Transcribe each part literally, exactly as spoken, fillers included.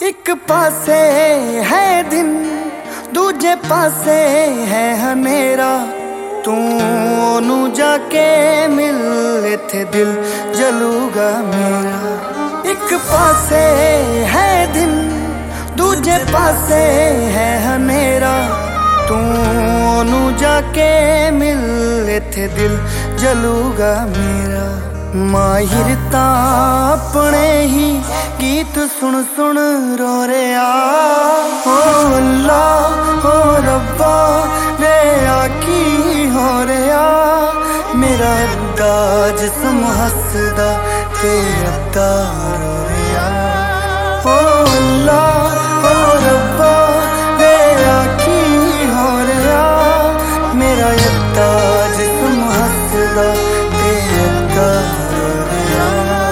एक पासे है दिन दूजे पासे है हनेरा, तू ओनू जाके मिल इत्थे दिल जलूगा मेरा। एक पासे है दिन दूजे पासे है हनेरा, तू ओनू जाके मिल इत्थे दिल जलूगा मेरा। माहिर ता अपने ही गीत सुन सुन रो रहा, हो अल्लाह हो रब्बा वे आकी हो रहा। मेरा अद्दा जिस्म हसदा ते अद्दा रो रहा, हो अल्लाह हो रब्बा वे आकी हो रहा। मेरा अद्दा जिस्म हसदा ते अद्दा रो रहा।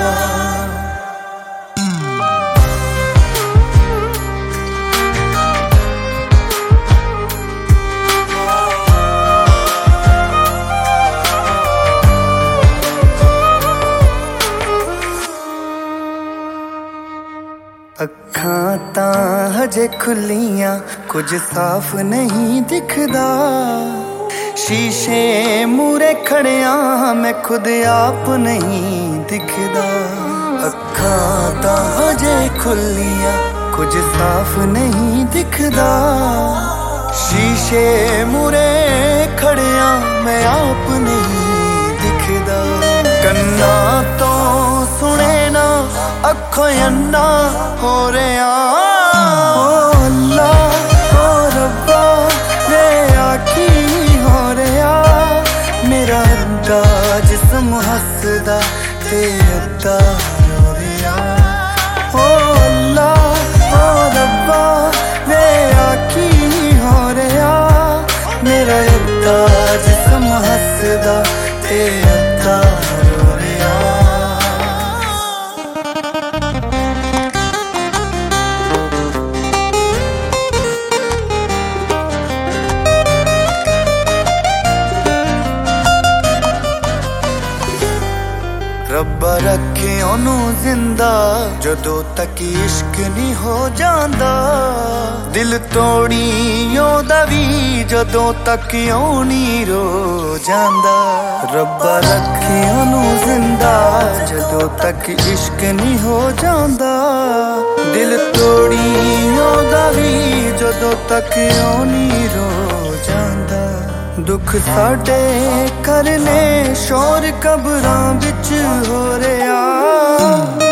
अखां तां हजे खुलियां कुछ साफ नहीं दिखदा, शीशे मूरे खड़िया मैं खुद आप नहीं दिखदा। अखां तां हजे खुलियां कुछ साफ नहीं दिखदा, शीशे मूरे खड़िया मैं आप नहीं दिखदा। कन्ना तो सुने ना अखों अन्ना हो रहा, ओ अल्लाह ओ रब्बा वे आकी हो रहा। मेरा अद्दा जिस्म हसदा ते अद्दा रो रहा, ओ अल्लाह ओ रब्बा वे आकी हो रहा। मेरा अद्दा जिस्म हसदा ते अद्दा रो रहा। रब्बा रखे ओनू जिंदा जदों तक इश्क नहीं हो जांदा, दिल तोड़ी ओदा वी जदों तक ओह नहीं रो जांदा। रब्बा रखे ओनू जिंदा जदों तक इश्क नहीं हो जांदा, दिल तोड़ी ओदा वी जदों तक ओह नहीं रो जांदा। दुख साडे करने शोर कबरां विच हो रहा,